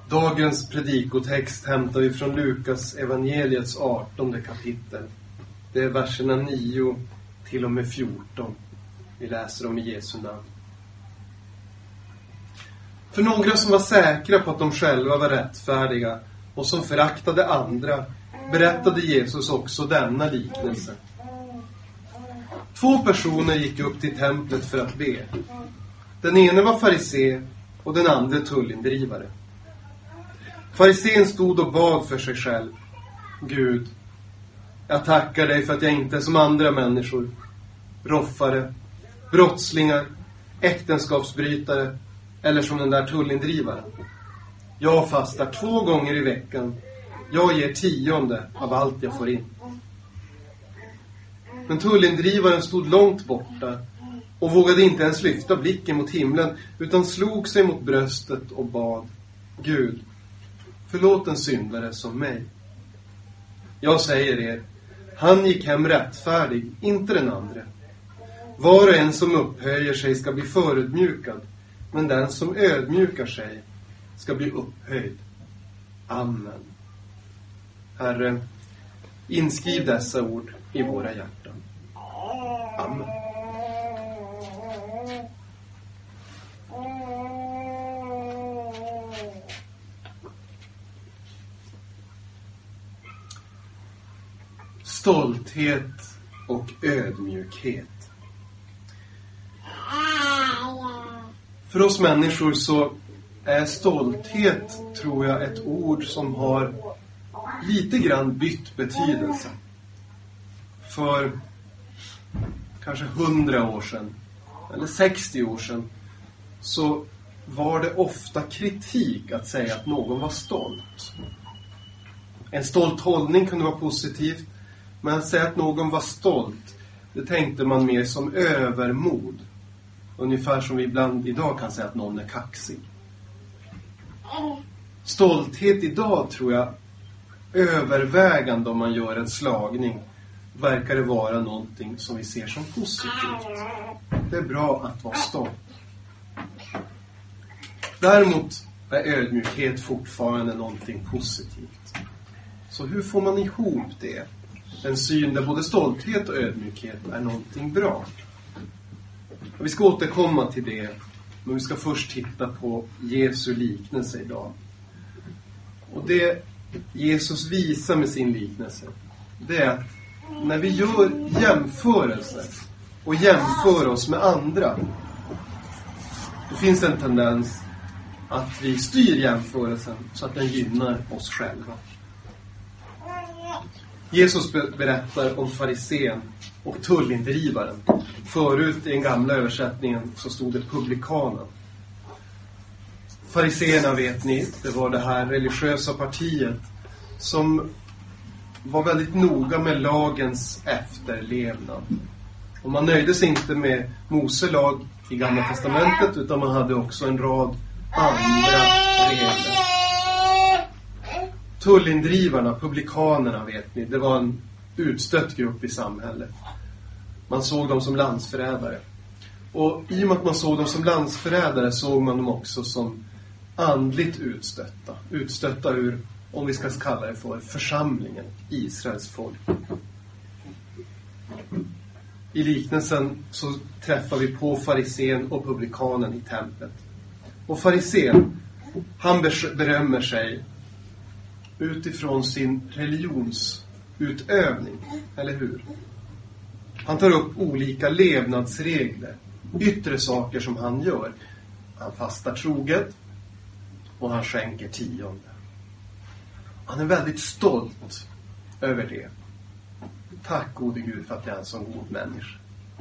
Dagens predikotext hämtar vi från Lukas evangeliets 18 kapitel. Det är verserna 9 till och med 14. Vi läser om i Jesu namn. För några som var säkra på att de själva var rättfärdiga och som föraktade andra berättade Jesus också denna liknelse. 2 personer gick upp till templet för att be. Den ene var farisé och den andra tullindrivare. Farisén stod och bad för sig själv. Gud, jag tackar dig för att jag inte är som andra människor. Roffare, brottslingar, äktenskapsbrytare eller som den där tullindrivaren. Jag fastar 2 gånger i veckan. Jag ger 10% av allt jag får in. Men tullindrivaren stod långt borta och vågade inte ens lyfta blicken mot himlen utan slog sig mot bröstet och bad. Gud, förlåt en syndare som mig. Jag säger er, han gick hem rättfärdig, inte den andra. Var och en som upphöjer sig ska bli förödmjukad, men den som ödmjukar sig ska bli upphöjd. Amen. Herre, inskriv dessa ord i våra hjärtan. Amen. Stolthet och ödmjukhet. För oss människor så är stolthet, tror jag, ett ord som har lite grann bytt betydelse. För kanske 100 år sedan eller 60 år sedan så var det ofta kritik att säga att någon var stolt. En stolt hållning kunde vara positivt, men att säga att någon var stolt, det tänkte man mer som övermod. Ungefär som vi ibland idag kan säga att någon är kaxig. Stolthet idag, tror jag, övervägande om man gör en slagning, verkar det vara någonting som vi ser som positivt. Det är bra att vara stolt. Däremot är ödmjukhet fortfarande någonting positivt. Så hur får man ihop det? En syn där både stolthet och ödmjukhet är någonting bra. Och vi ska återkomma till det, men vi ska först titta på Jesu liknelse idag. Och det Jesus visar med sin liknelse, det är att när vi gör jämförelser och jämför oss med andra, då finns en tendens att vi styr jämförelsen så att den gynnar oss själva. Jesus berättar om farisén och tullindrivaren. Förut i den gamla översättningen så stod det publikanen. Fariséerna, vet ni, det var det här religiösa partiet som var väldigt noga med lagens efterlevnad. Och man nöjde sig inte med Mose lag i Gamla testamentet, utan man hade också en rad andra regler. Tullindrivarna, publikanerna, vet ni, det var en utstött grupp i samhället. Man såg dem som landsförrädare. Och i och med att man såg dem som landsförrädare såg man dem också som andligt utstötta. Utstötta ur, om vi ska kalla det för, församlingen, Israels folk. I liknelsen så träffar vi på farisén och publikanen i templet. Och farisén, han berömmer sig utifrån sin religionsutövning, eller hur? Han tar upp olika levnadsregler, yttre saker som han gör. Han fastar troget och han skänker 10%. Han är väldigt stolt över det. Tack gode Gud för att jag är en sån god människa.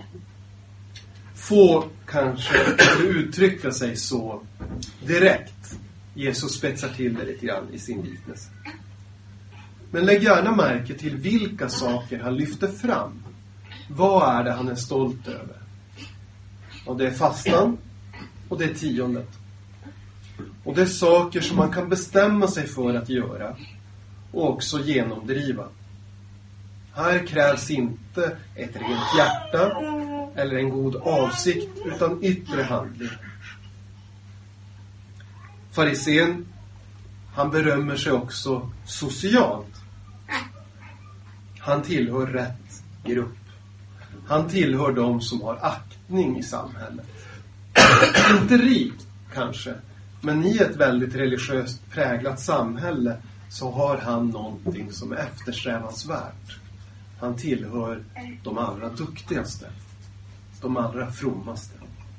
Få kanske uttrycka sig så direkt. Jesus spetsar till det lite grann i sin liknelse. Men lägg gärna märke till vilka saker han lyfter fram. Vad är det han är stolt över? Och det är fastan och det är 10%. Och det är saker som man kan bestämma sig för att göra och också genomdriva. Här krävs inte ett rent hjärta eller en god avsikt, utan yttre handling. Farisén, Han berömmer sig också socialt. Han tillhör rätt grupp. Han tillhör de som har aktning i samhället. Inte rik kanske, men i ett väldigt religiöst präglat samhälle så har han någonting som är eftersträvansvärt. Han tillhör de allra duktigaste, de allra frommaste.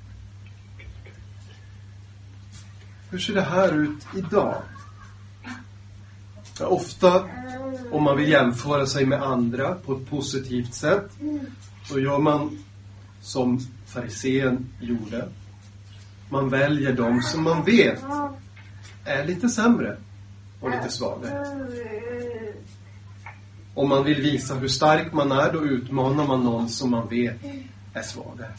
Hur ser det här ut idag? Ja, ofta, om man vill jämföra sig med andra på ett positivt sätt, så gör man som farisén gjorde. Man väljer dem som man vet är lite sämre och lite svagare. Om man vill visa hur stark man är, då utmanar man någon som man vet är svagare.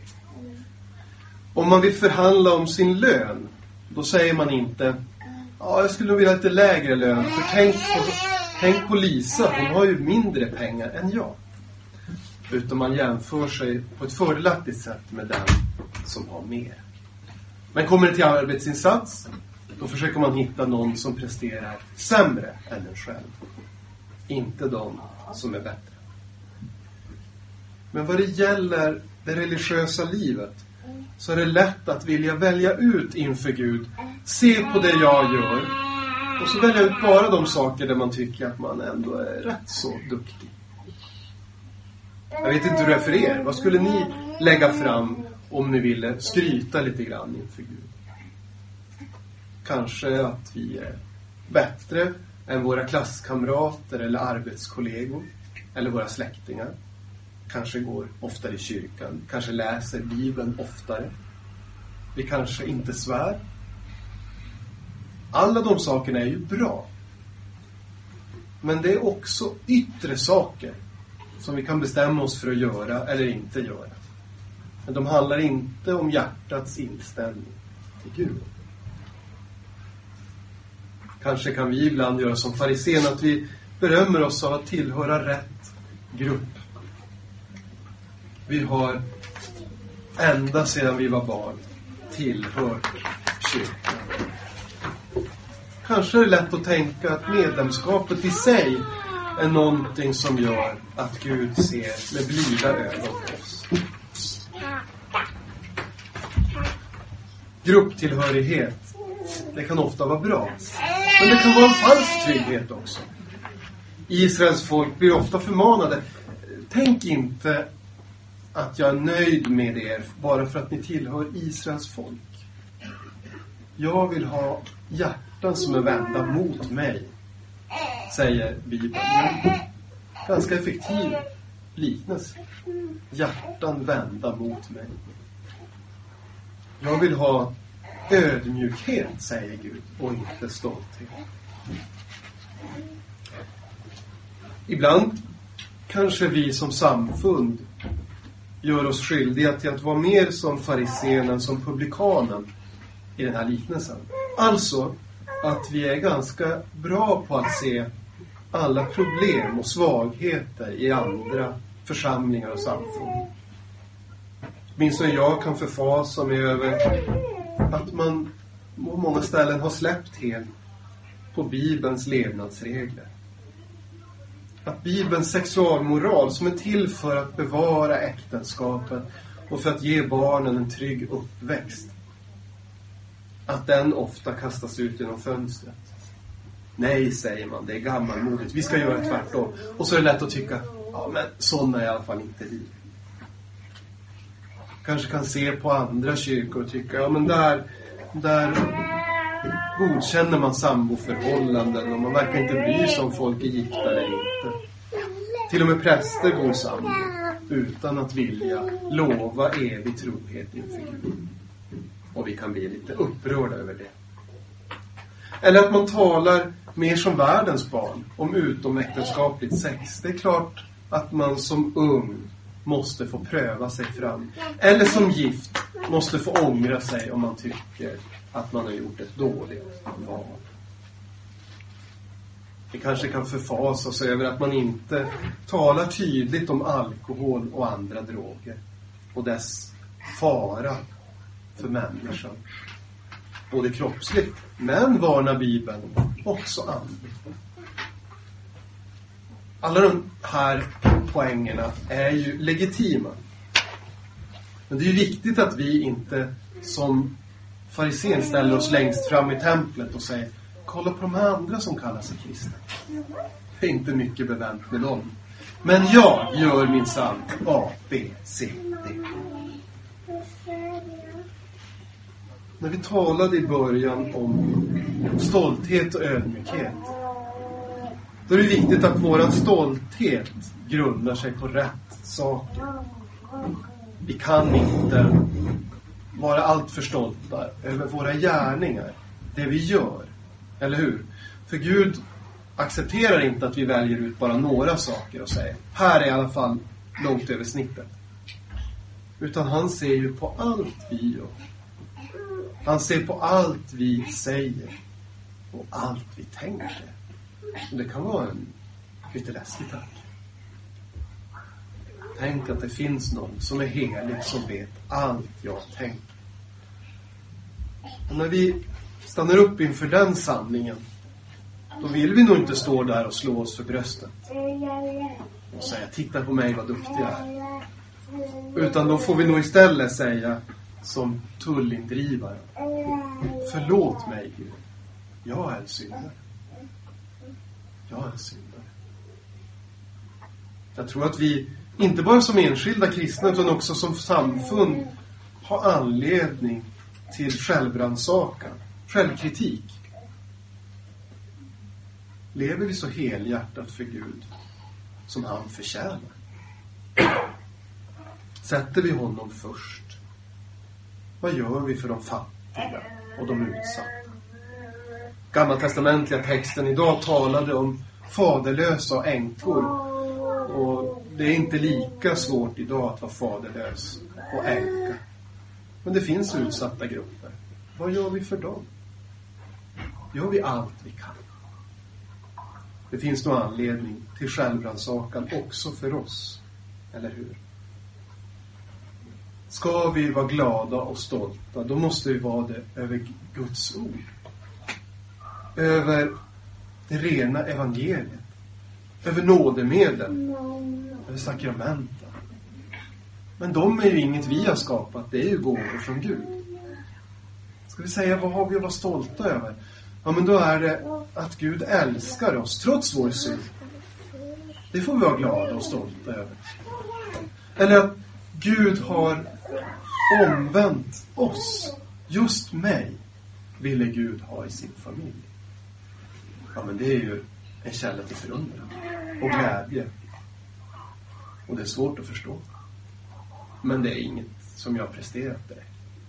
Om man vill förhandla om sin lön, då säger man inte: ja, jag skulle nog vilja ha lite lägre lön, för tänk på Lisa, hon har ju mindre pengar än jag. Utan man jämför sig på ett fördelaktigt sätt med den som har mer. Men kommer det till arbetsinsats, då försöker man hitta någon som presterar sämre än en själv. Inte de som är bättre. Men vad det gäller det religiösa livet, så är det lätt att vilja välja ut inför Gud. Se på det jag gör. Och så välja ut bara de saker där man tycker att man ändå är rätt så duktig. Jag vet inte hur det är för er. Vad skulle ni lägga fram om ni ville skryta lite grann inför Gud? Kanske att vi är bättre än våra klasskamrater eller arbetskollegor eller våra släktingar. Kanske går oftare i kyrkan. Kanske läser Bibeln oftare. Vi kanske inte svär. Alla de sakerna är ju bra. Men det är också yttre saker som vi kan bestämma oss för att göra eller inte göra. Men de handlar inte om hjärtats inställning till Gud. Kanske kan vi ibland göra som farisén, att vi berömmer oss av att tillhöra rätt grupp. Vi har ända sedan vi var barn tillhört kyrkan. Kanske är det lätt att tänka att medlemskapet i sig är någonting som gör att Gud ser med blida ögon på oss. Grupptillhörighet, det kan ofta vara bra. Men det kan vara en falsk trygghet också. Israels folk blir ofta förmanade: tänk inte att jag är nöjd med er bara för att ni tillhör Israels folk. Jag vill ha hjärtan som är vända mot mig, säger Bibeln. Ganska effektiv liknelse. Hjärtan vända mot mig. Jag vill ha ödmjukhet, säger Gud, och inte stolthet. Ibland kanske vi som samfund gör oss skyldiga till att vara mer som farisén än som publikanen i den här liknelsen. Alltså att vi är ganska bra på att se alla problem och svagheter i andra församlingar och samfund. Minst jag kan förfasa mig över att man på många ställen har släppt helt på Bibelns levnadsregler. Att Bibelns sexualmoral, som är till för att bevara äktenskapet och för att ge barnen en trygg uppväxt, att den ofta kastas ut genom fönstret. Nej, säger man, det är gammalmodigt. Vi ska göra tvärtom. Och så är det lätt att tycka: ja, men sådana är i alla fall inte vi. Kanske kan se på andra kyrkor och tycka: ja, men där godkänner man samboförhållanden och man verkar inte bry sig om folk är gifta eller inte. Till och med präster går sambo utan att vilja lova evig trohet inför Gud. Och vi kan bli lite upprörda över det. Eller att man talar mer som världens barn om utomäktenskapligt sex. Det är klart att man som ung måste få pröva sig fram. Eller som gift måste få ångra sig om man tycker att man har gjort ett dåligt val. Vi kanske kan förfasa oss över att man inte talar tydligt om alkohol och andra droger och dess fara för människan. Både kroppsligt, men varnar Bibeln också andlig. Alla de här poängerna är ju legitima. Men det är ju viktigt att vi inte som farisén ställer oss längst fram i templet och säger: kolla på de här andra som kallar sig kristna. Det är inte mycket bevänt med dem. Men jag gör minsann A, B, C, D. När vi talade i början om stolthet och ödmjukhet, då är det viktigt att vår stolthet grundar sig på rätt saker. Vi kan inte vara allt för stolta över våra gärningar, det vi gör, eller hur? För Gud accepterar inte att vi väljer ut bara några saker och säger: här är i alla fall långt över snittet. Utan han ser ju på allt vi gör. Han ser på allt vi säger och allt vi tänker. Och det kan vara en lite läskig tanke. Tänk att det finns någon som är helig, som vet allt jag tänker. Och när vi stannar upp inför den sanningen, då vill vi nog inte stå där och slå oss för bröstet och säga: titta på mig vad duktig jag är. Utan då får vi nog istället säga som tullindrivare: förlåt mig Gud, jag är en syndare. Jag är en syndare. Jag tror att vi, inte bara som enskilda kristna utan också som samfund, har anledning till självrannsakan, självkritik. Lever vi så helhjärtat för Gud som han förtjänar? Sätter vi honom först? Vad gör vi för de fattiga och de utsatta? Gammaltestamentliga texten idag talade om faderlösa och änkor. Och det är inte lika svårt idag att vara faderlös och änka. Men det finns utsatta grupper. Vad gör vi för dem? Gör vi allt vi kan? Det finns nog anledning till självrannsakan också för oss. Eller hur? Ska vi vara glada och stolta, då måste vi vara det över Guds ord. Över det rena evangeliet. Över nådemedlen. Över sakramenten. Men de är ju inget vi har skapat, det är ju gåvor från Gud. Ska vi säga, vad har vi att vara stolta över? Ja, men då är det att Gud älskar oss trots vår synd. Det får vi vara glada och stolta över. Eller att Gud har omvänt oss. Just mig ville Gud ha i sin familj. Ja, men det är ju en källa till förundran och glädje. Och det är svårt att förstå. Men det är inget som jag har presterat direkt.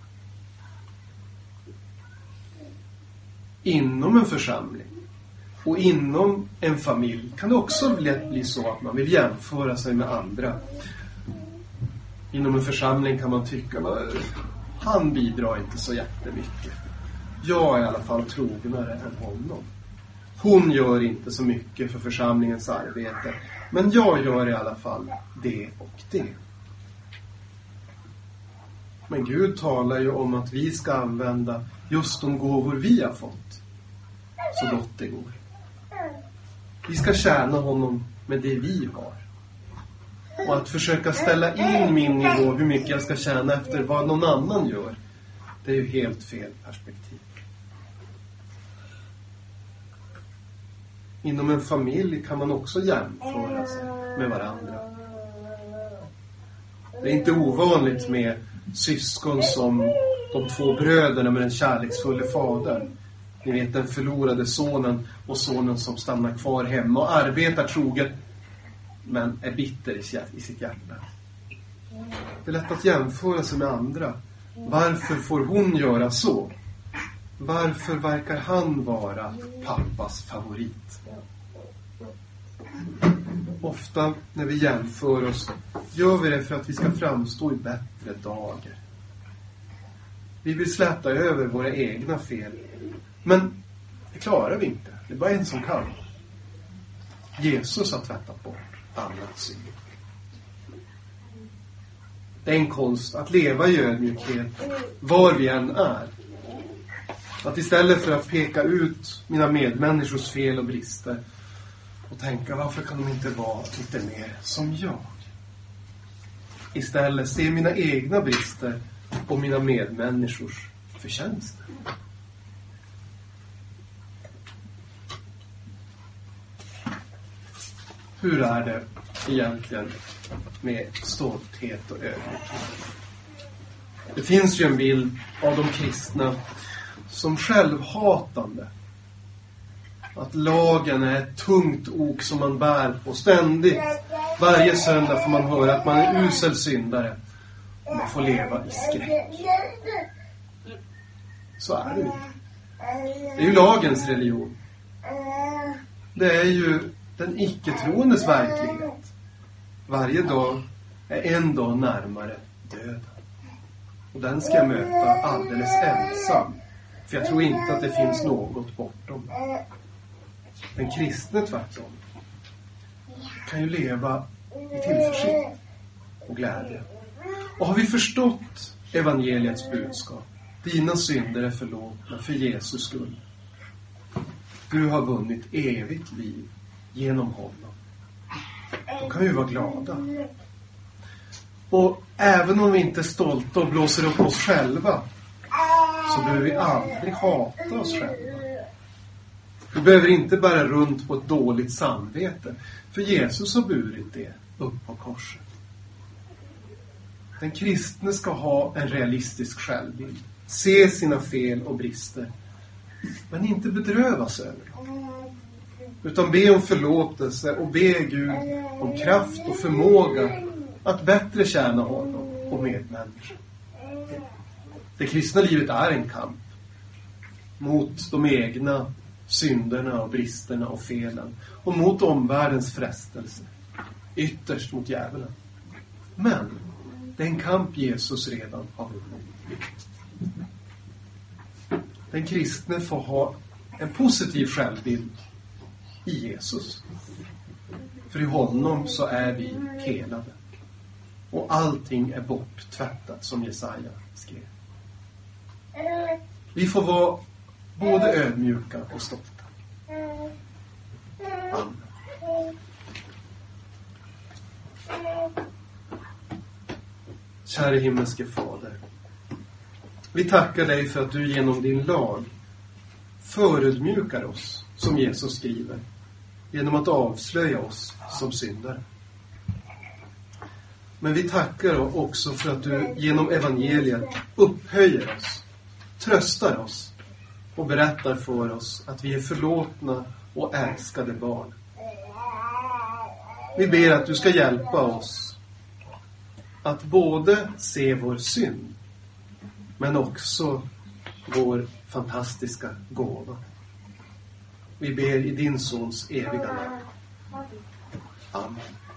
Inom en församling och inom en familj kan det också lätt bli så att man vill jämföra sig med andra. Inom en församling kan man tycka att han bidrar inte så jättemycket. Jag är i alla fall trognare än honom. Hon gör inte så mycket för församlingens arbete. Men jag gör i alla fall det och det. Men Gud talar ju om att vi ska använda just de gåvor vi har fått så gott det går. Vi ska tjäna honom med det vi har. Och att försöka ställa in min nivå, hur mycket jag ska tjäna efter vad någon annan gör, det är ju helt fel perspektiv. Inom en familj kan man också jämföra sig med varandra. Det är inte ovanligt med syskon som de två bröderna med den kärleksfulla fadern. Ni vet, den förlorade sonen och sonen som stannar kvar hemma och arbetar troget men är bitter i sitt hjärta. Det är lätt att jämföra sig med andra. Varför får hon göra så? Varför verkar han vara pappas favorit? Ofta när vi jämför oss gör vi det för att vi ska framstå i bättre dagar. Vi vill släta över våra egna fel. Men det klarar vi inte. Det är bara en som kan. Jesus har tvättat bort annat synd. Det är en konst att leva i ödmjukhet var vi än är. Att istället för att peka ut mina medmänniskors fel och brister och tänka, varför kan de inte vara lite mer som jag? Istället se mina egna brister och mina medmänniskors förtjänster. Hur är det egentligen med stolthet och ödmjukhet? Det finns ju en bild av de kristna som självhatande. Att lagen är ett tungt ok som man bär på ständigt. Varje söndag får man höra att man är en usel syndare. Och man får leva i skräck. Så är det ju. Det är ju lagens religion. Det är ju den icke-troendes verklighet. Varje dag är en dag närmare döden. Och den ska jag möta alldeles ensam. För jag tror inte att det finns något bortom. Den kristne tvärtom kan ju leva i tillförsikt och glädje. Och har vi förstått evangeliets budskap, dina synder är förlåtna för Jesus skull. Du har vunnit evigt liv genom honom. Då kan vi vara glada. Och även om vi inte är stolta och blåser upp oss själva, så behöver vi aldrig hata oss själva. Vi behöver inte bära runt på ett dåligt samvete. För Jesus har burit det upp på korset. Den kristne ska ha en realistisk självbild. Se sina fel och brister. Men inte bedrövas över dem. Utan be om förlåtelse och be Gud om kraft och förmåga att bättre tjäna honom och medmänniskor. Det kristna livet är en kamp mot de egna synderna och bristerna och felen och mot omvärldens frestelse. Ytterst mot djävulen. Men det är en kamp Jesus redan har vunnit. Den kristne får ha en positiv självbild i Jesus. För i honom så är vi helade. Och allting är borttvättat som Jesaja skrev. Vi får vara både ödmjuka och stolta. Amen. Kära himmelske Fader. Vi tackar dig för att du genom din lag förödmjukar oss, som Jesus skriver, genom att avslöja oss som syndare. Men vi tackar också för att du genom evangeliet upphöjer oss, tröstar oss och berättar för oss att vi är förlåtna och älskade barn. Vi ber att du ska hjälpa oss att både se vår synd men också vår fantastiska gåva. Vi ber i din sons eviga namn. Amen.